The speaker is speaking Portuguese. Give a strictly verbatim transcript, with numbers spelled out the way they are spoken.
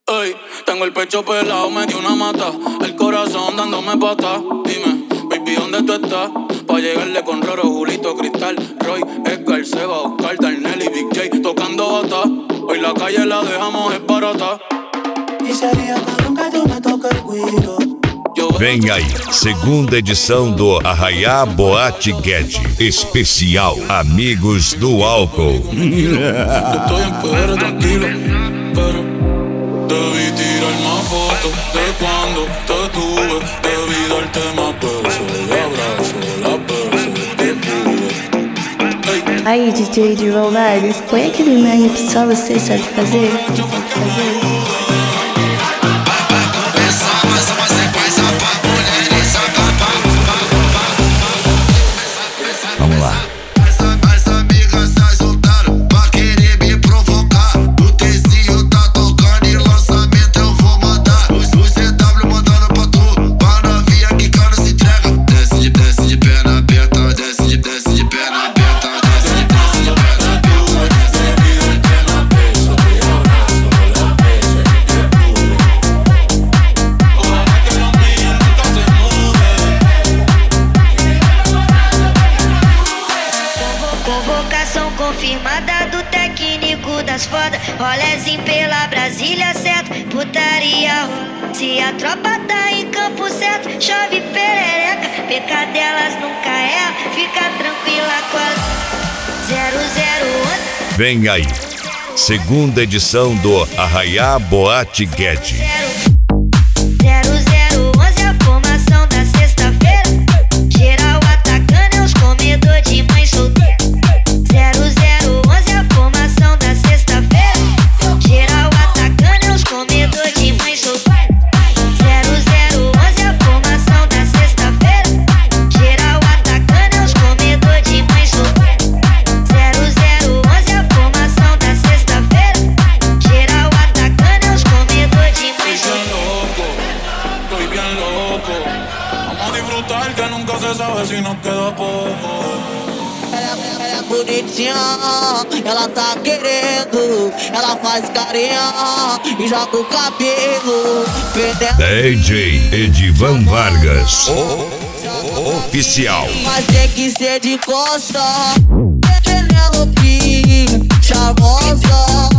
Ey, tengo el pecho pelado, me dio una mata. El corazón dándome pata. Dime, baby, ¿dónde tú estás? Pa' llegarle con Roro, Julito, Cristal, Roy, Edgar, Seba, Oscar, Darnell y Big J tocando bata. Hoy la calle la dejamos es barata. E seria cabrão que tu me toca el guiro. Vem aí, segunda edição do Arraiá Boate Guedes, especial Amigos do Álcool. Estoy en P R tranquilo, pero debí tirar más fotos de cuando te tuve. Debí darte más besos y abrazos las veces que pude. Aí, D J de Rollers, põe aquele mangue que só você sabe fazer. fazer. Vamos lá. As amigas se juntaram pra querer me provocar. O Tecinho tá tocando e lançamento eu vou mandar. Os, os C W mandando pra tu, pra novinha que cara se entrega. Desce de, desce de perna aberta, desce de, desce de perna aberta, desce de, desce de perna aberta, desce de perna aberta. Convocação confirmada do técnico das fodas. Rolezinho pela Brasília, certo? Putaria. Se a tropa tá em campo certo, chove perereca. Pecadelas nunca erra, fica tranquila com a zero zero um. Vem aí, segunda edição do Arraiá Boate Guedes. zero zero onze é a formação da sexta-feira. Geral atacando é os comedor de mãe solteira. zero zero onze é a formação da sexta-feira. Geral atacando é os comedor de mãe solteira. zero zero onze é a formação da sexta-feira. Geral atacando é os comedor de mãe solteira. zero zero onze é a formação da sexta-feira. Geral atacando é os comedor de mãe solteira. Estoy bien loco. Vamos a disfrutar que nunca se sabe si nos queda poco. Ela é bonitinha, ela tá querendo. Ela faz carinha e joga o cabelo. D J Edivan Vargas, o oficial. Mas tem que ser de costa. Penelope, charmosa.